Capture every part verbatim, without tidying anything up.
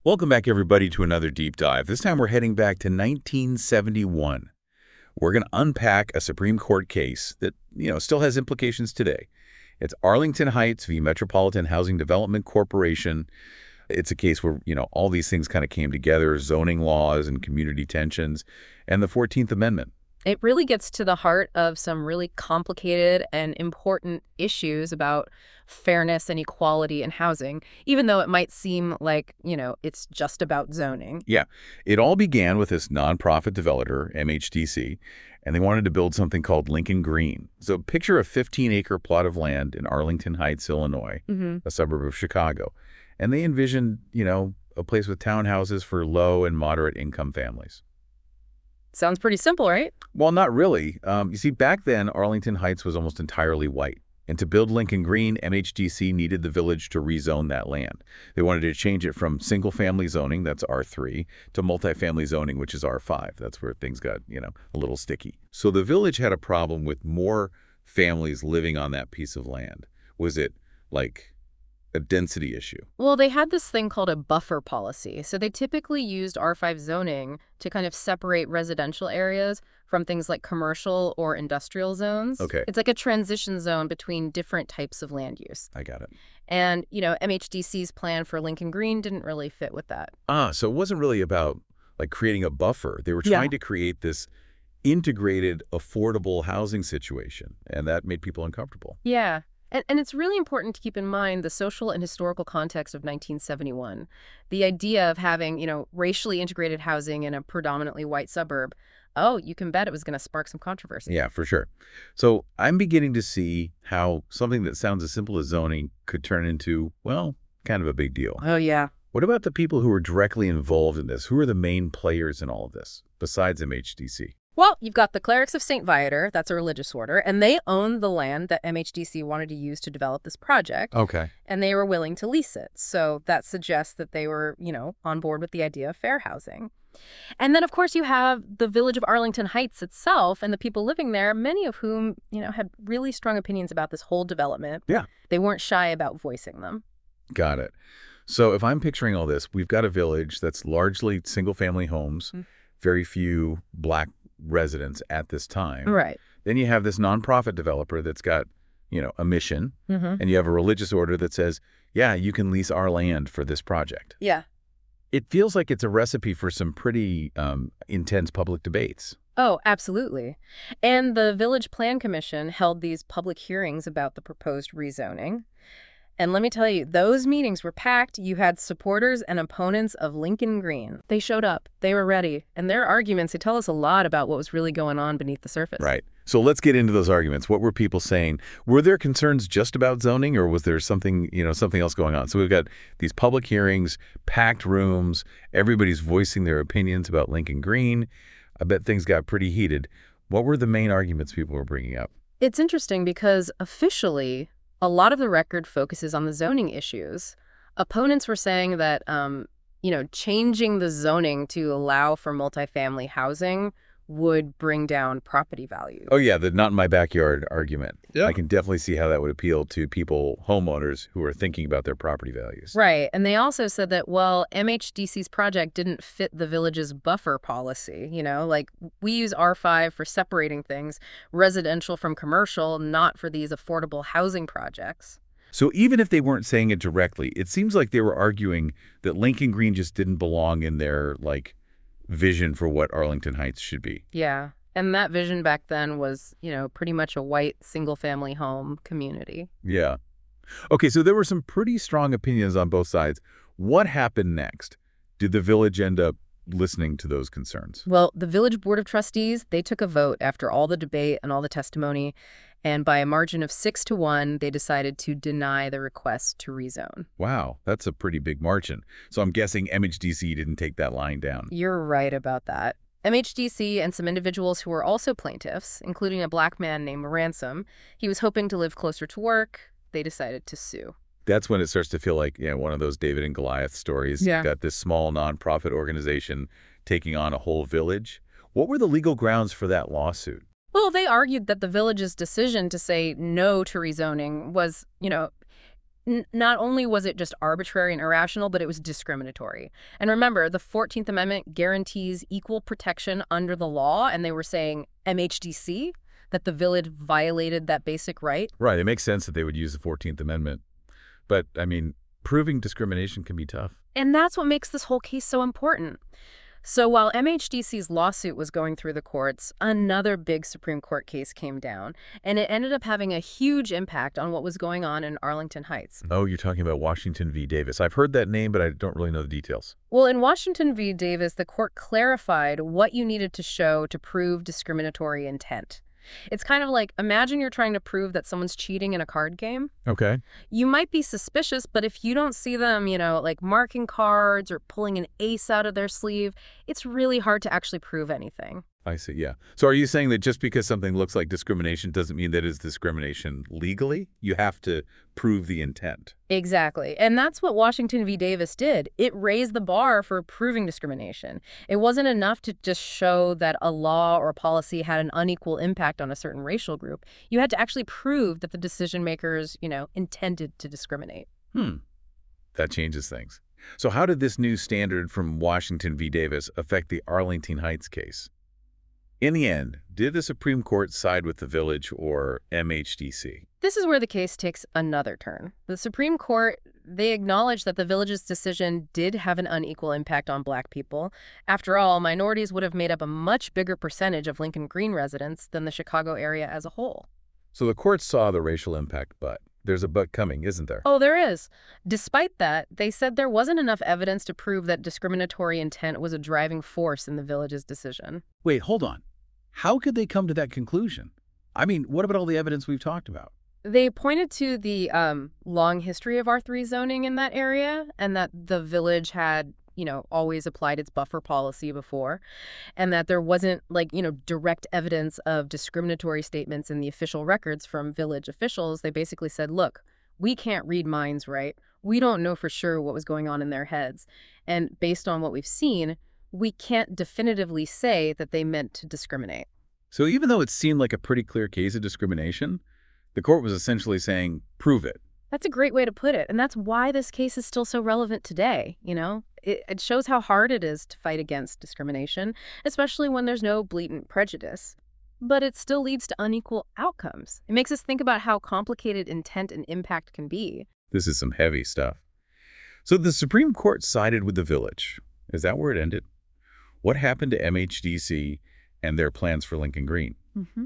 Welcome back, everybody, to another deep dive. This time we're heading back to nineteen seventy-one. We're going to unpack a Supreme Court case that, you know, still has implications today. It's Arlington Heights v. Metropolitan Housing Development Corporation. It's a case where, you know, all these things kind of came together, zoning laws and community tensions, and the fourteenth Amendment. It really gets to the heart of some really complicated and important issues about fairness and equality in housing, even though it might seem like, you know, it's just about zoning. Yeah, it all began with this nonprofit developer, M H D C, and they wanted to build something called Lincoln Green. So picture a fifteen acre plot of land in Arlington Heights, Illinois, Mm-hmm. a suburb of Chicago. And they envisioned, you know, a place with townhouses for low and moderate income families. Sounds pretty simple, right? Well, not really. Um, you see, back then, Arlington Heights was almost entirely white. And to build Lincoln Green, M H D C needed the village to rezone that land. They wanted to change it from single-family zoning, that's R three, to multifamily zoning, which is R five. That's where things got, you know, a little sticky. So the village had a problem with more families living on that piece of land. Was it, like, a density issue? Well, they had this thing called a buffer policy. So they typically used R five zoning to kind of separate residential areas from things like commercial or industrial zones. Okay. It's like a transition zone between different types of land use. I got it. And, you know, M H D C's plan for Lincoln Green didn't really fit with that. Ah, so it wasn't really about, like, creating a buffer. They were Yeah. trying to create this integrated, affordable housing situation, and that made people uncomfortable. Yeah. And, and it's really important to keep in mind the social and historical context of nineteen seventy-one. The idea of having, you know, racially integrated housing in a predominantly white suburb, oh, you can bet it was going to spark some controversy. Yeah, for sure. So I'm beginning to see how something that sounds as simple as zoning could turn into, well, kind of a big deal. Oh, yeah. What about the people who are directly involved in this? Who are the main players in all of this, besides M H D C? Well, you've got the Clerics of Saint Viator, that's a religious order, and they own the land that M H D C wanted to use to develop this project, Okay. and they were willing to lease it. So that suggests that they were, you know, on board with the idea of fair housing. And then, of course, you have the village of Arlington Heights itself and the people living there, many of whom, you know, had really strong opinions about this whole development. Yeah. They weren't shy about voicing them. Got it. So if I'm picturing all this, we've got a village that's largely single-family homes, Mm. very few Black residents at this time. Right. Then you have this nonprofit developer that's got, you know, a mission, Mm-hmm. and you have a religious order that says, yeah, you can lease our land for this project. Yeah. It feels like it's a recipe for some pretty um, intense public debates. Oh, absolutely. And the Village Plan Commission held these public hearings about the proposed rezoning. And let me tell you, those meetings were packed. You had supporters and opponents of Lincoln Green. They showed up. They were ready. And their arguments, they tell us a lot about what was really going on beneath the surface. Right. So let's get into those arguments. What were people saying? Were there concerns just about zoning, or was there something, you know, something else going on? So we've got these public hearings, packed rooms, everybody's voicing their opinions about Lincoln Green. I bet things got pretty heated. What were the main arguments people were bringing up? It's interesting because officially, a lot of the record focuses on the zoning issues. Opponents were saying that, um, you know, changing the zoning to allow for multifamily housing would bring down property value. Oh, yeah, the not in my backyard argument. Yeah. I can definitely see how that would appeal to people, homeowners, who are thinking about their property values. Right. And they also said that, well, M H D C's project didn't fit the village's buffer policy. You know, like we use R five for separating things, residential from commercial, not for these affordable housing projects. So even if they weren't saying it directly, it seems like they were arguing that Lincoln Green just didn't belong in their, like, vision for what Arlington Heights should be. Yeah. And that vision back then was, you know, pretty much a white single-family home community. Yeah. Okay, so there were some pretty strong opinions on both sides. What happened next? Did the village end up listening to those concerns? Well, the Village Board of Trustees, they took a vote after all the debate and all the testimony, and by a margin of six to one, they decided to deny the request to rezone. Wow, that's a pretty big margin. So I'm guessing M H D C didn't take that line down. You're right about that. M H D C and some individuals who were also plaintiffs, including a Black man named Ransom, he was hoping to live closer to work. They decided to sue. That's when it starts to feel like, you know, one of those David and Goliath stories. Yeah. Got this small nonprofit organization taking on a whole village. What were the legal grounds for that lawsuit? Well, they argued that the village's decision to say no to rezoning was, you know, N not only was it just arbitrary and irrational, but it was discriminatory. And remember, the fourteenth Amendment guarantees equal protection under the law, and they were saying M H D C, that the village violated that basic right. Right. It makes sense that they would use the fourteenth Amendment. But, I mean, proving discrimination can be tough. And that's what makes this whole case so important. So while M H D C's lawsuit was going through the courts, another big Supreme Court case came down, and it ended up having a huge impact on what was going on in Arlington Heights. Oh, you're talking about Washington v. Davis. I've heard that name, but I don't really know the details. Well, in Washington v. Davis, the court clarified what you needed to show to prove discriminatory intent. It's kind of like, imagine you're trying to prove that someone's cheating in a card game. Okay. You might be suspicious, but if you don't see them, you know, like marking cards or pulling an ace out of their sleeve, it's really hard to actually prove anything. I see, yeah. So are you saying that just because something looks like discrimination doesn't mean that it's discrimination legally? You have to prove the intent. Exactly. And that's what Washington v. Davis did. It raised the bar for proving discrimination. It wasn't enough to just show that a law or a policy had an unequal impact on a certain racial group. You had to actually prove that the decision makers, you know, intended to discriminate. Hmm. That changes things. So how did this new standard from Washington v. Davis affect the Arlington Heights case? In the end, did the Supreme Court side with the village or M H D C? This is where the case takes another turn. The Supreme Court, they acknowledged that the village's decision did have an unequal impact on Black people. After all, minorities would have made up a much bigger percentage of Lincoln Green residents than the Chicago area as a whole. So the court saw the racial impact, but there's a but coming, isn't there? Oh, there is. Despite that, they said there wasn't enough evidence to prove that discriminatory intent was a driving force in the village's decision. Wait, hold on. How could they come to that conclusion? I mean, what about all the evidence we've talked about? They pointed to the um, long history of R three zoning in that area, and that the village had, you know, always applied its buffer policy before, and that there wasn't, like, you know, direct evidence of discriminatory statements in the official records from village officials. They basically said, look, we can't read minds, right? We don't know for sure what was going on in their heads. And based on what we've seen, we can't definitively say that they meant to discriminate. So even though it seemed like a pretty clear case of discrimination, the court was essentially saying, prove it. That's a great way to put it. And that's why this case is still so relevant today, you know? It, it shows how hard it is to fight against discrimination, especially when there's no blatant prejudice. But it still leads to unequal outcomes. It makes us think about how complicated intent and impact can be. This is some heavy stuff. So the Supreme Court sided with the village. Is that where it ended? What happened to M H D C and their plans for Lincoln Green? Mm-hmm.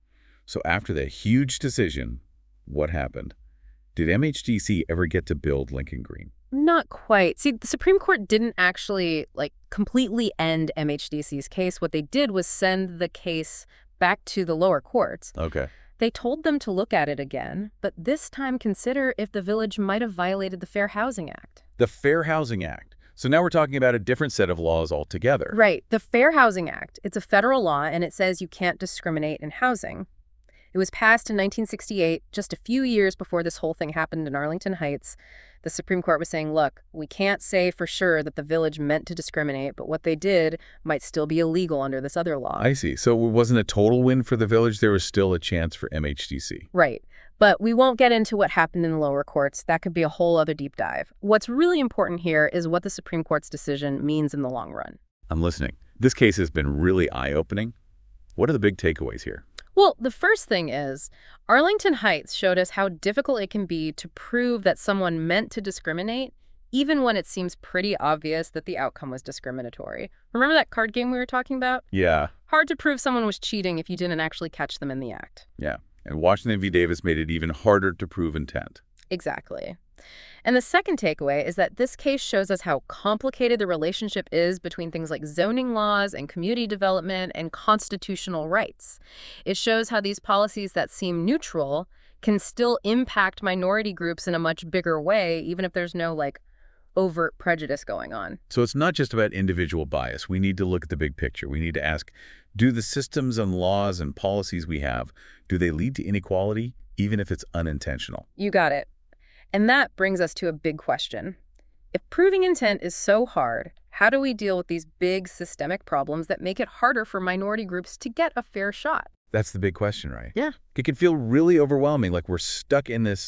So after that huge decision, what happened? Did M H D C ever get to build Lincoln Green? Not quite. See, the Supreme Court didn't actually, like, completely end M H D C's case. What they did was send the case back to the lower courts. Okay. They told them to look at it again, but this time consider if the village might have violated the Fair Housing Act. The Fair Housing Act. So now we're talking about a different set of laws altogether. Right. The Fair Housing Act. It's a federal law, and it says you can't discriminate in housing. It was passed in nineteen sixty-eight, just a few years before this whole thing happened in Arlington Heights. The Supreme Court was saying, look, we can't say for sure that the village meant to discriminate, but what they did might still be illegal under this other law. I see. So it wasn't a total win for the village. There was still a chance for M H D C. Right. But we won't get into what happened in the lower courts. That could be a whole other deep dive. What's really important here is what the Supreme Court's decision means in the long run. I'm listening. This case has been really eye-opening. What are the big takeaways here? Well, the first thing is, Arlington Heights showed us how difficult it can be to prove that someone meant to discriminate, even when it seems pretty obvious that the outcome was discriminatory. Remember that card game we were talking about? Yeah. Hard to prove someone was cheating if you didn't actually catch them in the act. Yeah. And Washington v. Davis made it even harder to prove intent. Exactly. And the second takeaway is that this case shows us how complicated the relationship is between things like zoning laws and community development and constitutional rights. It shows how these policies that seem neutral can still impact minority groups in a much bigger way, even if there's no, like, overt prejudice going on. So it's not just about individual bias. We need to look at the big picture. We need to ask, do the systems and laws and policies we have, do they lead to inequality, even if it's unintentional? You got it. And that brings us to a big question. If proving intent is so hard, how do we deal with these big systemic problems that make it harder for minority groups to get a fair shot? That's the big question, right? Yeah. It can feel really overwhelming, like we're stuck in this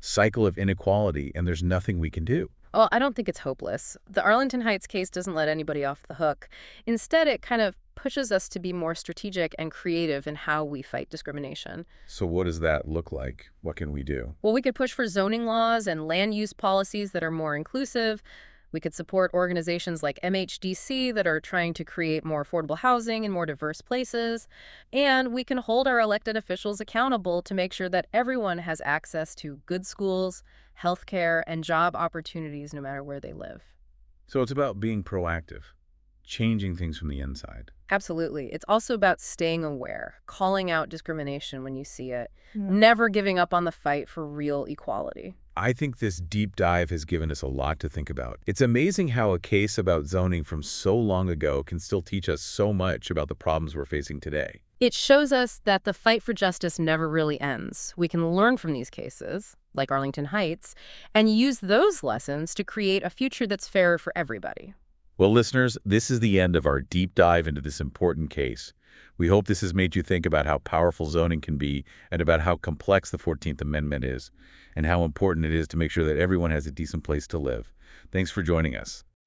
cycle of inequality, and there's nothing we can do. Well, I don't think it's hopeless. The Arlington Heights case doesn't let anybody off the hook. Instead, it kind of pushes us to be more strategic and creative in how we fight discrimination. So what does that look like? What can we do? Well, we could push for zoning laws and land use policies that are more inclusive. We could support organizations like M H D C that are trying to create more affordable housing in more diverse places. And we can hold our elected officials accountable to make sure that everyone has access to good schools, healthcare, and job opportunities no matter where they live. So it's about being proactive, changing things from the inside. Absolutely. It's also about staying aware, calling out discrimination when you see it, Yeah. never giving up on the fight for real equality. I think this deep dive has given us a lot to think about. It's amazing how a case about zoning from so long ago can still teach us so much about the problems we're facing today. It shows us that the fight for justice never really ends. We can learn from these cases, like Arlington Heights, and use those lessons to create a future that's fairer for everybody. Well, listeners, this is the end of our deep dive into this important case. We hope this has made you think about how powerful zoning can be and about how complex the fourteenth Amendment is and how important it is to make sure that everyone has a decent place to live. Thanks for joining us.